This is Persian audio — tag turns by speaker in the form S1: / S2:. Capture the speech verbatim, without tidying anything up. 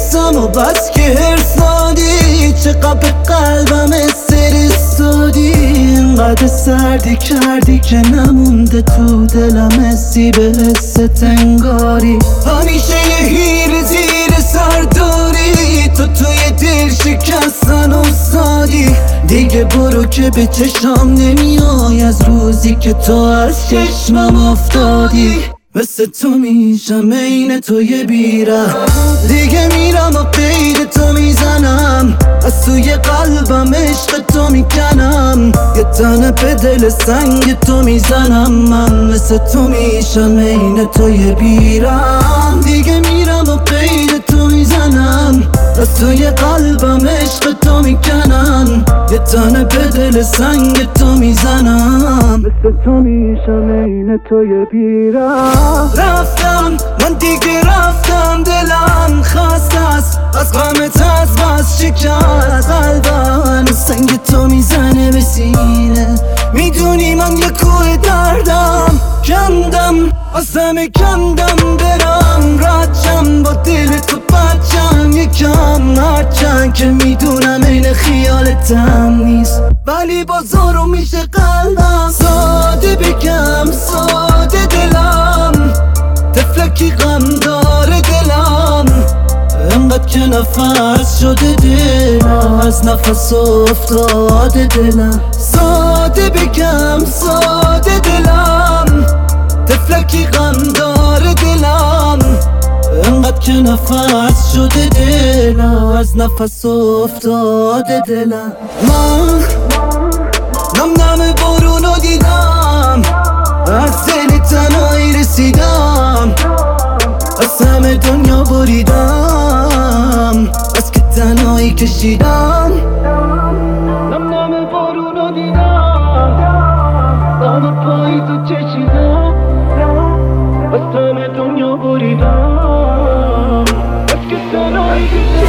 S1: حسم و بس که هرسادی، چقدر به قلبم استرسادی، اینقدر سردی کردی که نمونده تو دلم حسی به حس تنگاری. همیشه یه هیر زیر سر داری، تو توی دل شکستن استادی. دیگه برو که به چشم نمیای از روزی که تو از چشمم افتادی. مثل تو میشم عین تو یه بیره، دیگه میرم و قید تو میزنم، از توی قلبم عشق تو میکنم، یه تنه به دل سنگ تو میزنم. من مثل تو میشم عین تو یه بیره، دیگه میرم و قید تو میزنم، از توی قلبم عشق تو میکنم، یه تنه به دل سنگ تو میزنم. مثل تو میشم عین تو یه بیره. رفتم من دیگه رفتم، دلم خسته است از غمت، از بس شکست قلبم سنگ تو میزنه به سینه. میدونی من یه کوه دردم، کندم از همه کندم، برم رچم با دل تو بچم یکم، هرچند که میدونم این خیالتم نیست، ولی بازارو میشه قلبم. ساده بگم ساده دلم، تفلکی غم داره دلم، انقدر که نفس شده دلم، از نفس افتاده دلم. ساده بگم ساده دلم، تفلکی غم داره دلم، انقدر که نفس شده دلم، از نفس افتاده دلم. من نم نم بارونو دیدم، از دل تنهایی رسیدم، از همه دنیا بریدم، از که تنهایی کشیدم. نم نم بارونو دیدم، آن پایی تو چشیدم، از همه دنیا بریدم، از که تنهایی کشیدم.